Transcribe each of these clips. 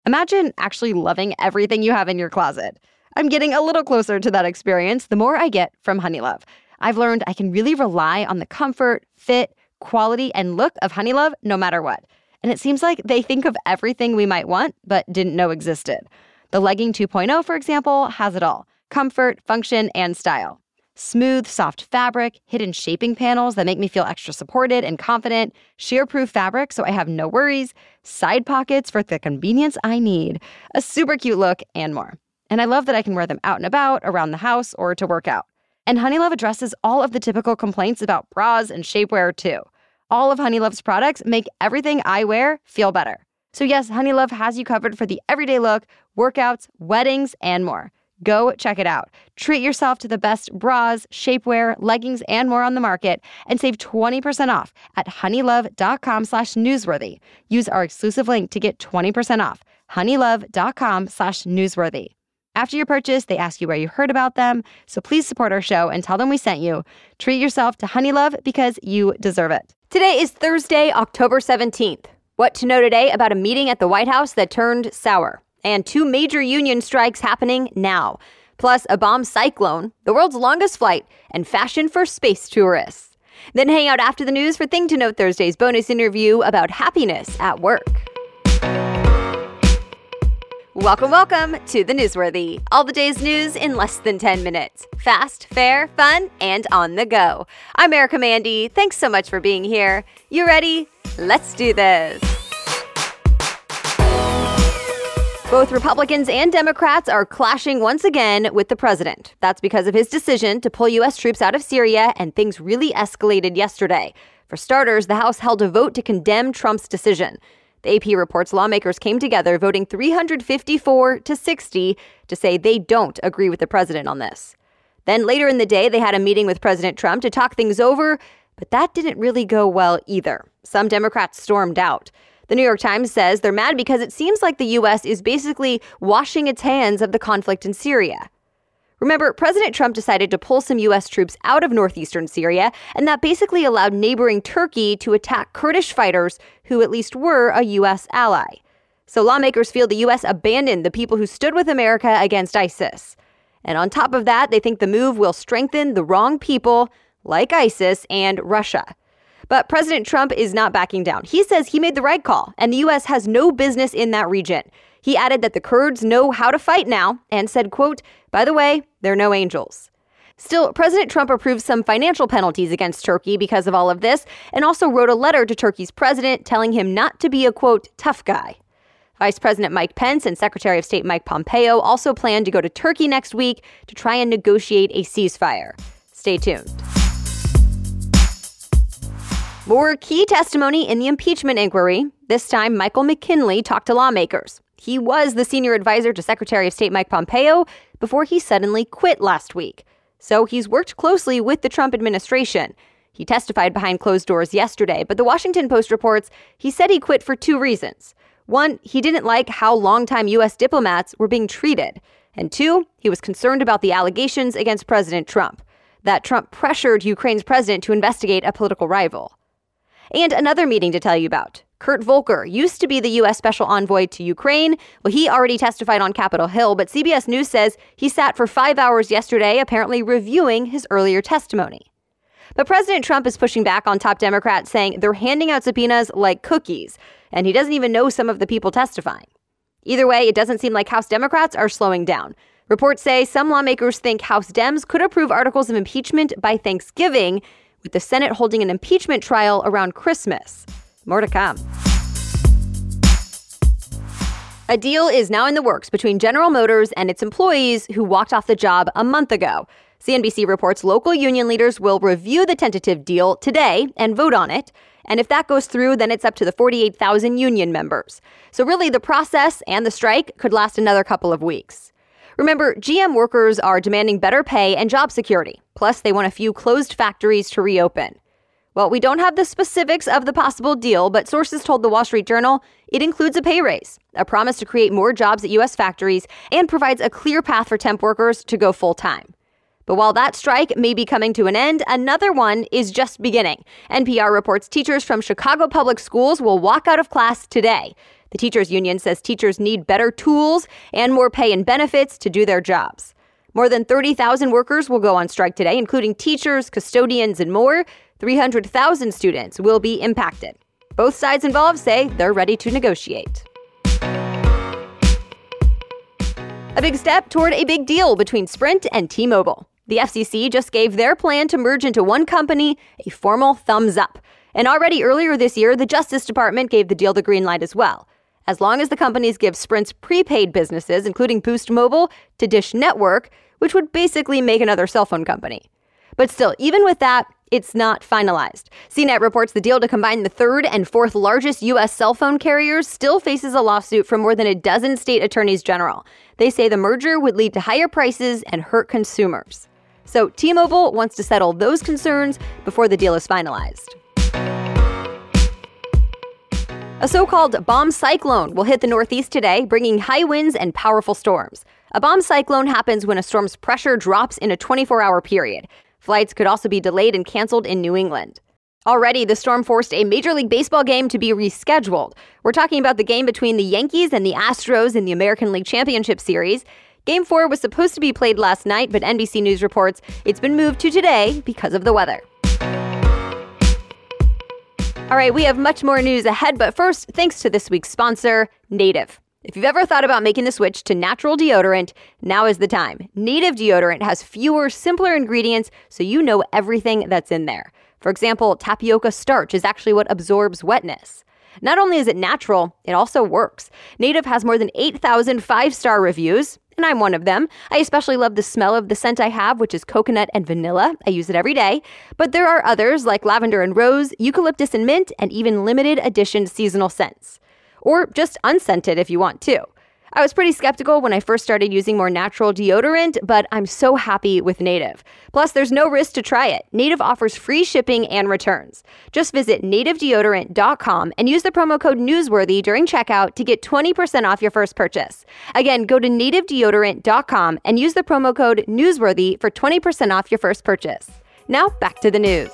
Imagine actually loving everything you have in your closet. I'm getting a little closer to that experience the more I get from Honeylove. I've learned I can really rely on the comfort, fit, quality, and look of Honeylove no matter what. And it seems like they think of everything we might want but didn't know existed. The Legging 2.0, for example, has it all: comfort, function, and style. Smooth, soft fabric, hidden shaping panels that make me feel extra supported and confident, shear-proof fabric so I have no worries, side pockets for the convenience I need, a super cute look, and more. And I love that I can wear them out and about, around the house, or to work out. And Honeylove addresses all of the typical complaints about bras and shapewear, too. All of Honeylove's products make everything I wear feel better. So yes, Honeylove has you covered for the everyday look, workouts, weddings, and more. Go check it out. Treat yourself to the best bras, shapewear, leggings, and more on the market and save 20% off at honeylove.com/newsworthy. Use our exclusive link to get 20% off. honeylove.com/newsworthy. After your purchase, they ask you where you heard about them, so please support our show and tell them we sent you. Treat yourself to Honeylove because you deserve it. Today is Thursday, October 17th. What to know today about a meeting at the White House that turned sour. And 2 major union strikes happening now. Plus a bomb cyclone, the world's longest flight, and fashion for space tourists. Then hang out after the news for Thing to Note Thursday's bonus interview about happiness at work. Welcome to the Newsworthy. All the day's news in less than 10 minutes. Fast, fair, fun, and on the go. I'm Erica Mandy. Thanks so much for being here. You ready? Let's do this. Both Republicans and Democrats are clashing once again with the president. That's because of his decision to pull U.S. troops out of Syria, and things really escalated yesterday. For starters, the House held a vote to condemn Trump's decision. The AP reports lawmakers came together voting 354-60 to say they don't agree with the president on this. Then later in the day, they had a meeting with President Trump to talk things over, but that didn't really go well either. Some Democrats stormed out. The New York Times says they're mad because it seems like the U.S. is basically washing its hands of the conflict in Syria. Remember, President Trump decided to pull some U.S. troops out of northeastern Syria, and that basically allowed neighboring Turkey to attack Kurdish fighters who at least were a U.S. ally. So lawmakers feel the U.S. abandoned the people who stood with America against ISIS. And on top of that, they think the move will strengthen the wrong people, like ISIS and Russia. But President Trump is not backing down. He says he made the right call, and the U.S. has no business in that region. He added that the Kurds know how to fight now and said, quote, "By the way, they're no angels." Still, President Trump approved some financial penalties against Turkey because of all of this, and also wrote a letter to Turkey's president telling him not to be a, quote, "tough guy." Vice President Mike Pence and Secretary of State Mike Pompeo also plan to go to Turkey next week to try and negotiate a ceasefire. Stay tuned. More key testimony in the impeachment inquiry. This time, Michael McKinley talked to lawmakers. He was the senior advisor to Secretary of State Mike Pompeo before he suddenly quit last week. So he's worked closely with the Trump administration. He testified behind closed doors yesterday, but the Washington Post reports he said he quit for 2 reasons. 1, he didn't like how longtime U.S. diplomats were being treated. And 2, he was concerned about the allegations against President Trump, that Trump pressured Ukraine's president to investigate a political rival. And another meeting to tell you about. Kurt Volker used to be the U.S. Special Envoy to Ukraine. Well, he already testified on Capitol Hill, but CBS News says he sat for 5 hours yesterday, apparently reviewing his earlier testimony. But President Trump is pushing back on top Democrats, saying they're handing out subpoenas like cookies, and he doesn't even know some of the people testifying. Either way, it doesn't seem like House Democrats are slowing down. Reports say some lawmakers think House Dems could approve articles of impeachment by Thanksgiving, with the Senate holding an impeachment trial around Christmas. More to come. A deal is now in the works between General Motors and its employees who walked off the job a month ago. CNBC reports local union leaders will review the tentative deal today and vote on it. And if that goes through, then it's up to the 48,000 union members. So really, the process and the strike could last another couple of weeks. Remember, GM workers are demanding better pay and job security. Plus, they want a few closed factories to reopen. Well, we don't have the specifics of the possible deal, but sources told the Wall Street Journal it includes a pay raise, a promise to create more jobs at U.S. factories, and provides a clear path for temp workers to go full-time. But while that strike may be coming to an end, another one is just beginning. NPR reports teachers from Chicago Public Schools will walk out of class today. The teachers union says teachers need better tools and more pay and benefits to do their jobs. More than 30,000 workers will go on strike today, including teachers, custodians, and more. 300,000 students will be impacted. Both sides involved say they're ready to negotiate. A big step toward a big deal between Sprint and T-Mobile. The FCC just gave their plan to merge into one company a formal thumbs up. And already earlier this year, the Justice Department gave the deal the green light as well. As long as the companies give Sprint's prepaid businesses, including Boost Mobile, to Dish Network, which would basically make another cell phone company. But still, even with that, it's not finalized. CNET reports the deal to combine the third and fourth largest U.S. cell phone carriers still faces a lawsuit from more than a dozen state attorneys general. They say the merger would lead to higher prices and hurt consumers. So T-Mobile wants to settle those concerns before the deal is finalized. A so-called bomb cyclone will hit the Northeast today, bringing high winds and powerful storms. A bomb cyclone happens when a storm's pressure drops in a 24-hour period. Flights could also be delayed and canceled in New England. Already, the storm forced a Major League Baseball game to be rescheduled. We're talking about the game between the Yankees and the Astros in the American League Championship Series. Game 4 was supposed to be played last night, but NBC News reports it's been moved to today because of the weather. All right, we have much more news ahead, but first, thanks to this week's sponsor, Native. If you've ever thought about making the switch to natural deodorant, now is the time. Native deodorant has fewer, simpler ingredients, so you know everything that's in there. For example, tapioca starch is actually what absorbs wetness. Not only is it natural, it also works. Native has more than 8,000 five-star reviews, and I'm one of them. I especially love the smell of the scent I have, which is coconut and vanilla. I use it every day. But there are others like lavender and rose, eucalyptus and mint, and even limited edition seasonal scents. Or just unscented if you want to. I was pretty skeptical when I first started using more natural deodorant, but I'm so happy with Native. Plus, there's no risk to try it. Native offers free shipping and returns. Just visit nativedeodorant.com and use the promo code Newsworthy during checkout to get 20% off your first purchase. Again, go to nativedeodorant.com and use the promo code Newsworthy for 20% off your first purchase. Now, back to the news.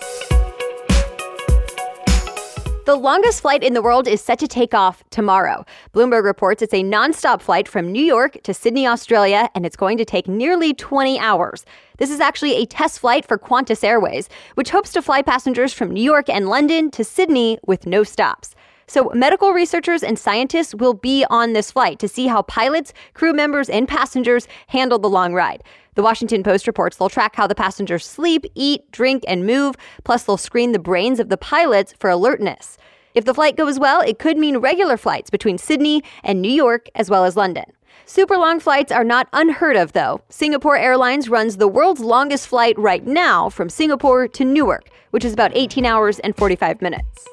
The longest flight in the world is set to take off tomorrow. Bloomberg reports it's a nonstop flight from New York to Sydney, Australia, and it's going to take nearly 20 hours. This is actually a test flight for Qantas Airways, which hopes to fly passengers from New York and London to Sydney with no stops. So medical researchers and scientists will be on this flight to see how pilots, crew members, and passengers handle the long ride. The Washington Post reports they'll track how the passengers sleep, eat, drink, and move, plus they'll screen the brains of the pilots for alertness. If the flight goes well, it could mean regular flights between Sydney and New York, as well as London. Super long flights are not unheard of, though. Singapore Airlines runs the world's longest flight right now from Singapore to Newark, which is about 18 hours and 45 minutes.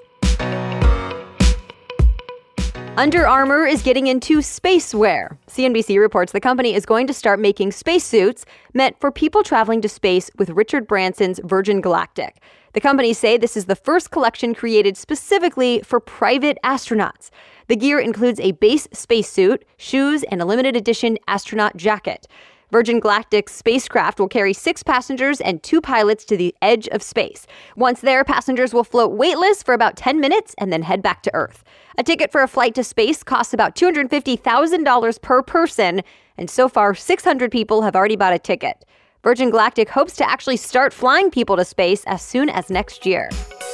Under Armour is getting into space wear. CNBC reports the company is going to start making spacesuits meant for people traveling to space with Richard Branson's Virgin Galactic. The companies say this is the first collection created specifically for private astronauts. The gear includes a base spacesuit, shoes, and a limited edition astronaut jacket. Virgin Galactic's spacecraft will carry 6 passengers and 2 pilots to the edge of space. Once there, passengers will float weightless for about 10 minutes and then head back to Earth. A ticket for a flight to space costs about $250,000 per person, and so far 600 people have already bought a ticket. Virgin Galactic hopes to actually start flying people to space as soon as next year.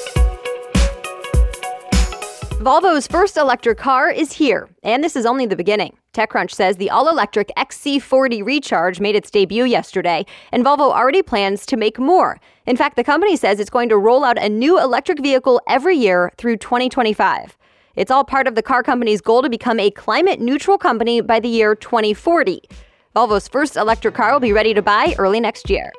Volvo's first electric car is here, and this is only the beginning. TechCrunch says the all-electric XC40 Recharge made its debut yesterday, and Volvo already plans to make more. In fact, the company says it's going to roll out a new electric vehicle every year through 2025. It's all part of the car company's goal to become a climate-neutral company by the year 2040. Volvo's first electric car will be ready to buy early next year.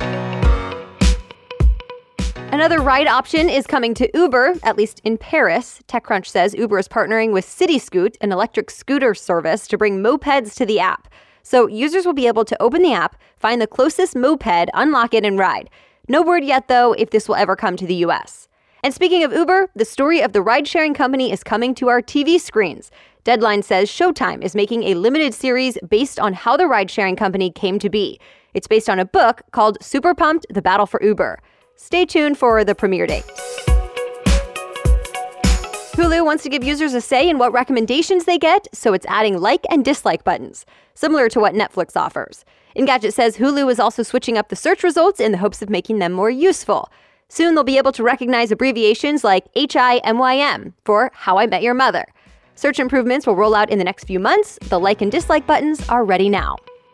Another ride option is coming to Uber, at least in Paris. TechCrunch says Uber is partnering with CityScoot, an electric scooter service, to bring mopeds to the app. So users will be able to open the app, find the closest moped, unlock it, and ride. No word yet, though, if this will ever come to the U.S. And speaking of Uber, the story of the ride-sharing company is coming to our TV screens. Deadline says Showtime is making a limited series based on how the ride-sharing company came to be. It's based on a book called Super Pumped: The Battle for Uber. Stay tuned for the premiere date. Hulu wants to give users a say in what recommendations they get, so it's adding like and dislike buttons, similar to what Netflix offers. Engadget says Hulu is also switching up the search results in the hopes of making them more useful. Soon they'll be able to recognize abbreviations like HIMYM for How I Met Your Mother. Search improvements will roll out in the next few months. The like and dislike buttons are ready now.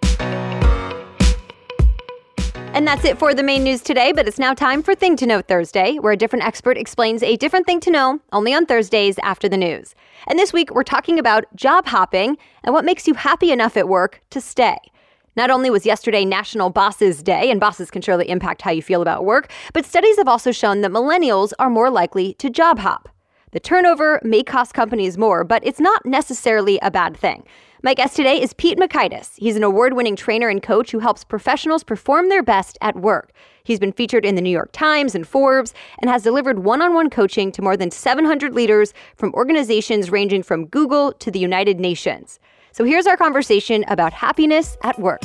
And that's it for the main news today, but it's now time for Thing to Know Thursday, where a different expert explains a different thing to know, only on Thursdays after the news. And this week, we're talking about job hopping and what makes you happy enough at work to stay. Not only was yesterday National Bosses Day, and bosses can surely impact how you feel about work, but studies have also shown that millennials are more likely to job hop. The turnover may cost companies more, but it's not necessarily a bad thing. My guest today is Pete Mockaitis. He's an award-winning trainer and coach who helps professionals perform their best at work. He's been featured in the New York Times and Forbes and has delivered one-on-one coaching to more than 700 leaders from organizations ranging from Google to the United Nations. So here's our conversation about happiness at work.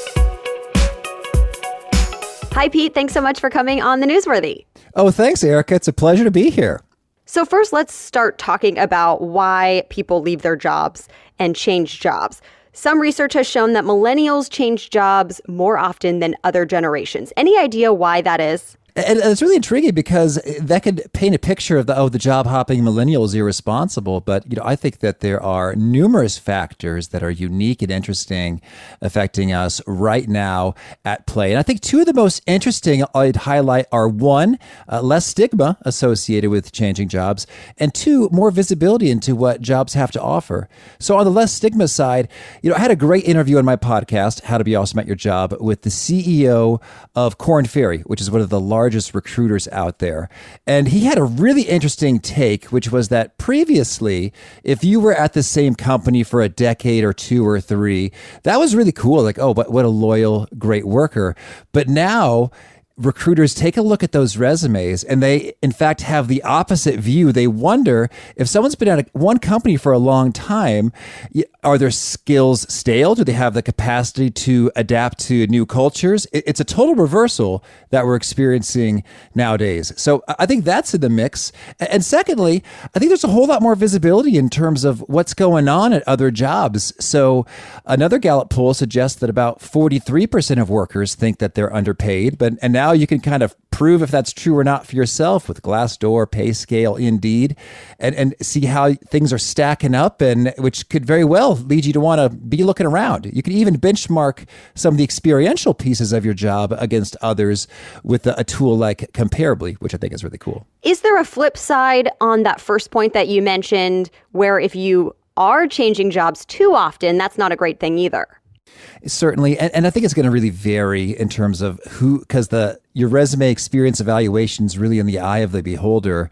Hi, Pete. Thanks so much for coming on The Newsworthy. Oh, thanks, Erica. It's a pleasure to be here. So first, let's start talking about why people leave their jobs and change jobs. Some research has shown that millennials change jobs more often than other generations. Any idea why that is? And it's really intriguing because that could paint a picture of the job hopping millennial is irresponsible. But, I think that there are numerous factors that are unique and interesting affecting us right now at play. And I think two of the most interesting I'd highlight are one, less stigma associated with changing jobs, and two, more visibility into what jobs have to offer. So on the less stigma side, I had a great interview on my podcast, How to Be Awesome at Your Job, with the CEO of Korn Ferry, which is one of the largest recruiters out there. And he had a really interesting take, which was that previously, if you were at the same company for a decade or two or three, that was really cool. Like, oh, what a loyal, great worker. But now recruiters take a look at those resumes and they, in fact, have the opposite view. They wonder if someone's been at one company for a long time, are their skills stale? Do they have the capacity to adapt to new cultures? It's a total reversal that we're experiencing nowadays. So I think that's in the mix. And secondly, I think there's a whole lot more visibility in terms of what's going on at other jobs. So another Gallup poll suggests that about 43% of workers think that they're underpaid, and now you can kind of prove if that's true or not for yourself with Glassdoor, PayScale, Indeed, and see how things are stacking up, and which could very well lead you to want to be looking around. You can even benchmark some of the experiential pieces of your job against others with a tool like Comparably, which I think is really cool. Is there a flip side on that first point that you mentioned, where if you are changing jobs too often, that's not a great thing either? Certainly. And I think it's going to really vary in terms of because your resume experience evaluation is really in the eye of the beholder.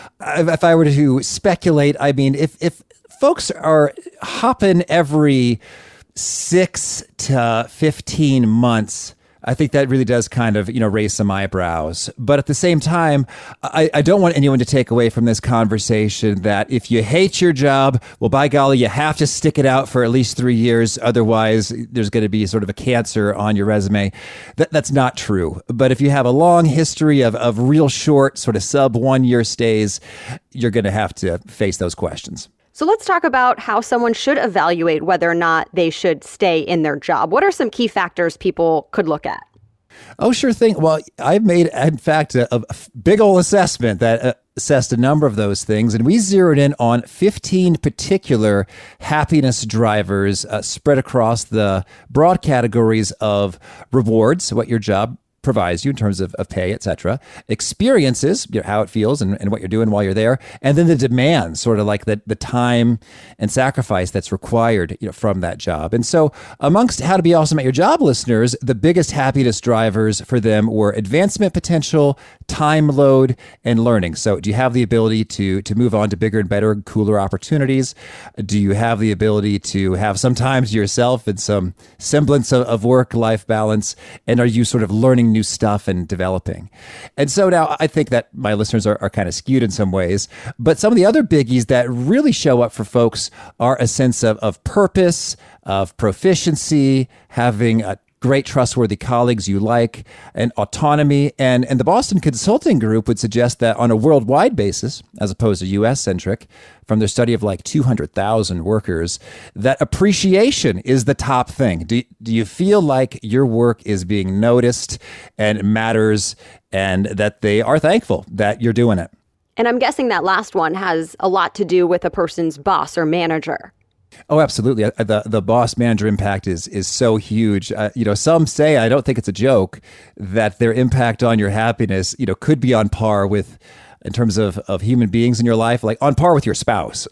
If I were to speculate, I mean, if folks are hopping every 6 to 15 months, I think that really does kind of, raise some eyebrows. But at the same time, I don't want anyone to take away from this conversation that if you hate your job, well, by golly, you have to stick it out for at least 3 years. Otherwise, there's going to be sort of a cancer on your resume. That's not true. But if you have a long history of real short, sort of sub 1 year stays, you're going to have to face those questions. So let's talk about how someone should evaluate whether or not they should stay in their job. What are some key factors people could look at? Oh, sure thing. Well, I've made, in fact, a big old assessment that assessed a number of those things, and we zeroed in on 15 particular happiness drivers spread across the broad categories of rewards, what your job provides you in terms of pay, et cetera, experiences, how it feels and what you're doing while you're there, and then the demands, sort of like the time and sacrifice that's required from that job. And so amongst How to Be Awesome at Your Job listeners, the biggest happiness drivers for them were advancement potential, time load, and learning. So do you have the ability to move on to bigger and better, cooler opportunities? Do you have the ability to have some time to yourself and some semblance of work-life balance? And are you sort of learning new stuff and developing? And so now I think that my listeners are kind of skewed in some ways, but some of the other biggies that really show up for folks are a sense of purpose, of proficiency, having a great trustworthy colleagues you like, and autonomy. And the Boston Consulting Group would suggest that on a worldwide basis, as opposed to US-centric, from their study of like 200,000 workers, that appreciation is the top thing. Do you feel like your work is being noticed and matters, and that they are thankful that you're doing it? And I'm guessing that last one has a lot to do with a person's boss or manager. Oh, absolutely. The boss manager impact is so huge. Some say, I don't think it's a joke, that their impact on your happiness, could be on par with, in terms of human beings in your life, like on par with your spouse.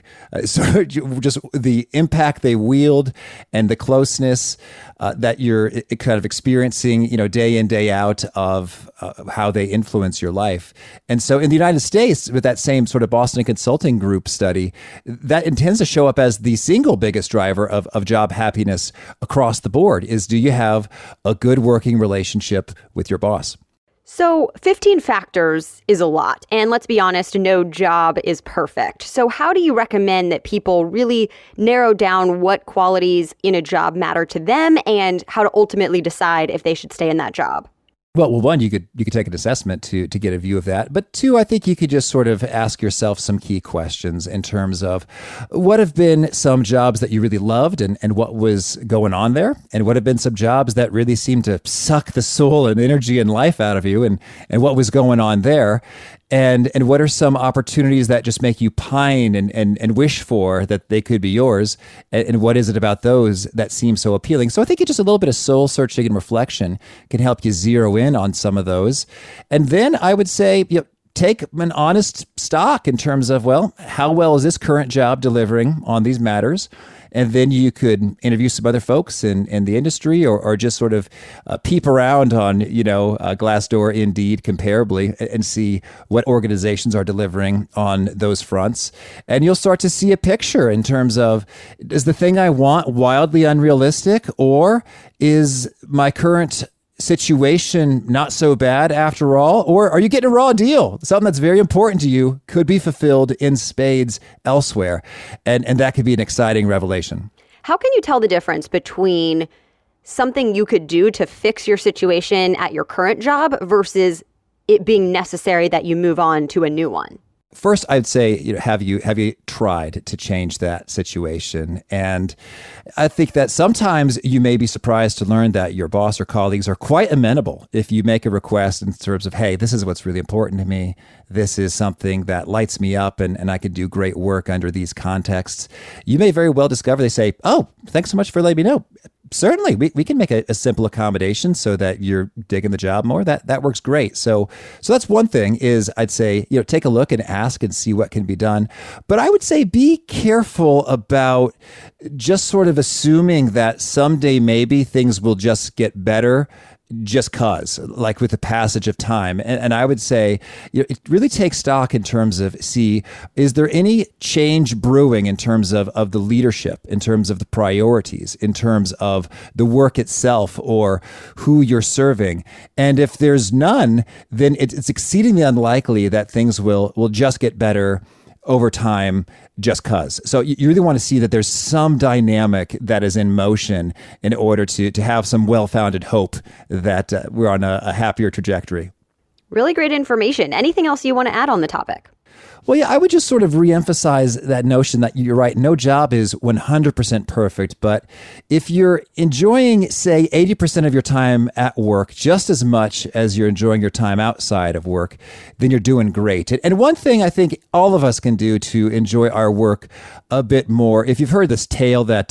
So just the impact they wield and the closeness that you're kind of experiencing, day in, day out, of how they influence your life. And so in the United States, with that same sort of Boston Consulting Group study, that intends to show up as the single biggest driver of job happiness across the board is, do you have a good working relationship with your boss? So 15 factors is a lot. And let's be honest, no job is perfect. So how do you recommend that people really narrow down what qualities in a job matter to them and how to ultimately decide if they should stay in that job? Well, one, you could take an assessment to get a view of that. But two, I think you could just sort of ask yourself some key questions in terms of what have been some jobs that you really loved and what was going on there, and what have been some jobs that really seemed to suck the soul and energy and life out of you, and what was going on there. And what are some opportunities that just make you pine and wish for that they could be yours? And what is it about those that seem so appealing? So I think just a little bit of soul searching and reflection can help you zero in on some of those. And then I would say, take an honest stock in terms of, how well is this current job delivering on these matters? And then you could interview some other folks in the industry, or just sort of peep around on, Glassdoor, Indeed, Comparably, and see what organizations are delivering on those fronts. And you'll start to see a picture in terms of, is the thing I want wildly unrealistic, or is my current situation not so bad after all? Or are you getting a raw deal? Something that's very important to you could be fulfilled in spades elsewhere. And that could be an exciting revelation. How can you tell the difference between something you could do to fix your situation at your current job versus it being necessary that you move on to a new one? First, I'd say, have you tried to change that situation? And I think that sometimes you may be surprised to learn that your boss or colleagues are quite amenable if you make a request in terms of, hey, this is what's really important to me. This is something that lights me up, and I could do great work under these contexts. You may very well discover they say, oh, thanks so much for letting me know. Certainly, we can make a simple accommodation so that you're digging the job more. That works great. So that's one thing is, I'd say, take a look and ask and see what can be done. But I would say be careful about just sort of assuming that someday maybe things will just get better just cause, like with the passage of time. And I would say, it really takes stock in terms of, is there any change brewing in terms of the leadership, in terms of the priorities, in terms of the work itself, or who you're serving? And if there's none, then it's exceedingly unlikely that things will just get better over time just cause. So you really want to see that there's some dynamic that is in motion in order to have some well-founded hope that we're on a happier trajectory. Really great information. Anything else you want to add on the topic? Well, yeah, I would just sort of reemphasize that notion that you're right. No job is 100% perfect, but if you're enjoying, say, 80% of your time at work just as much as you're enjoying your time outside of work, then you're doing great. And one thing I think all of us can do to enjoy our work a bit more, if you've heard this tale that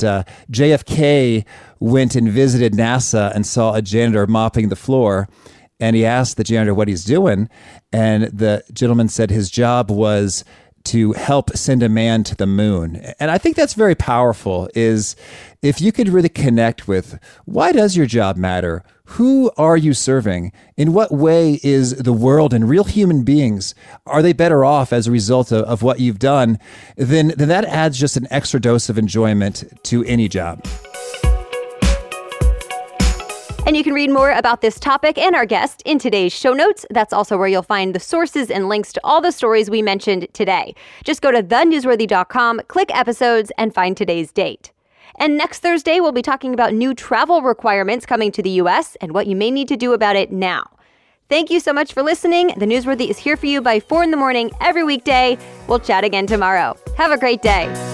JFK went and visited NASA and saw a janitor mopping the floor, and he asked the janitor what he's doing, and the gentleman said his job was to help send a man to the moon. And I think that's very powerful, is if you could really connect with, why does your job matter? Who are you serving? In what way is the world and real human beings, are they better off as a result of what you've done? Then that adds just an extra dose of enjoyment to any job. And you can read more about this topic and our guest in today's show notes. That's also where you'll find the sources and links to all the stories we mentioned today. Just go to thenewsworthy.com, click episodes, and find today's date. And next Thursday, we'll be talking about new travel requirements coming to the U.S. and what you may need to do about it now. Thank you so much for listening. The Newsworthy is here for you by 4 in the morning every weekday. We'll chat again tomorrow. Have a great day.